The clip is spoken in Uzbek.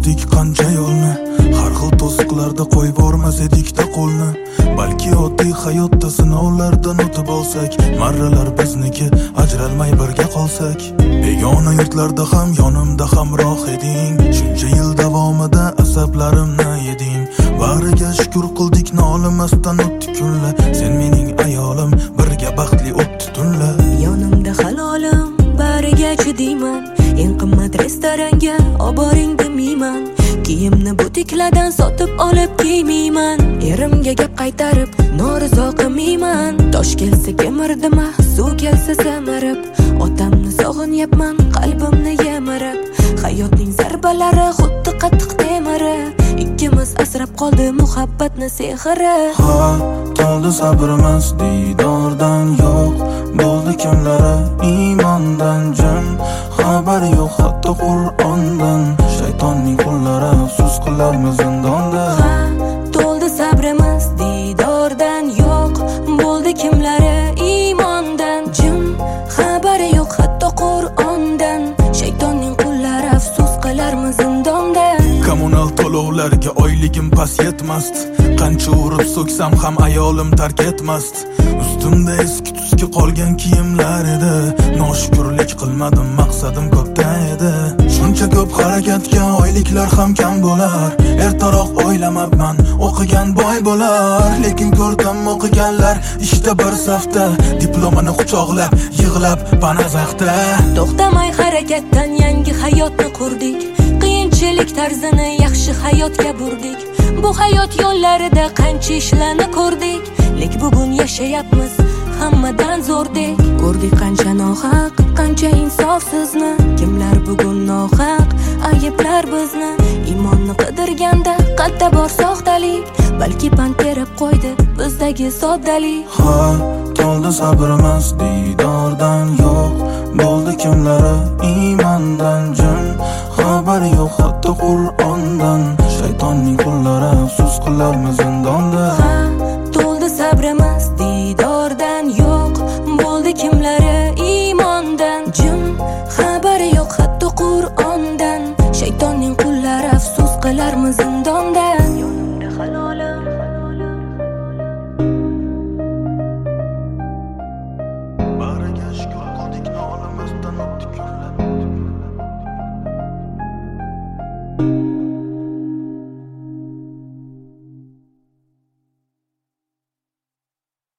edik qancha yo'lni, har xil to'siqlarda qo'yib bormas edik-da qo'lni. Balki oddiy hayotda sinovlardan o'tib olsak, marralar bizniki, ajralmay birga qolsak. Begona yurtlarda ham yonimda hamroh eding, shuncha yil davomida asablarimni yeding. Bariga shukr qildik, nolimasdan o'tdi kunlar. Sen mening ayolim, birga baxtli o'tdi tunlar. Yonimda halolim, bariga chidiyman. Eng qimmat restoranga oboring demayman. Kiyimni butiklardan sotib olib kiymayman. Erimga gap qaytarib norizo qilmayman. Tosh kelsa kemirdim, suv kelsa samarib. Otamni sog'inyapman, qalbimni yamirib. Hayotning zarbalari xuddi qattiq temiri. Ikkimiz asrab qoldi muhabbatni sehri. Ha, to'ldi sabrimiz diydordan yo'q. Bo'ldi kimlari iymondan jim. Xabar yo'q hatto Qur'ondan. Shaytonning qo'llari afsus qilarmiz zindonda. Ha, to'ldi sabrimiz diydordan yo'q. Bo'ldi kimlari iymondan jim. Xabari yo'q hatto Qur'ondan. Shaytonning qo'llari afsus qilarmiz zindonda. Kommunal to'lovlarga oyligim pas yetmasdi. Qancha urib so'ksam ham ayolim tark etmasdi. Ustimda eski tuski qolgan kiyimlar edi. Noshukrlik qilmadim, maqsadim ko'pda edi. Shuncha ko'p harakatga oyliklar ham kam bo'lar. Ertaroq o'ylamabman, o'qigan boy bo'lar. Lekin ko'rdim o'qiganlar ishda bir safda, diplomini quchoqlab, yig'lab panazaxda. To'xtamay harakatdan yangi hayotni qurdik. Qiyinchilik tarzini yaxshi hayotga burdik. Bu hayot yo'llarida qancha ishlarni ko'rdik. Lek bugun yashayapmiz hammadan zo'rdek. Ko'rdik qancha nohaq, qancha insofsizni. Kimlar bugun nohaq ayblar bizni. Iymonni qidirganda qalbda bor soxtalik. Balki pand berib qo'ydi bizdagi soddalik. Ha, to'ldi sabrimiz diydordan yo'q. Bo'ldi kimlari iymondan jim. Xabar yo'q hatto Qur'ondan. Shaytonning qo'llari afsus qilarmiz zindonda.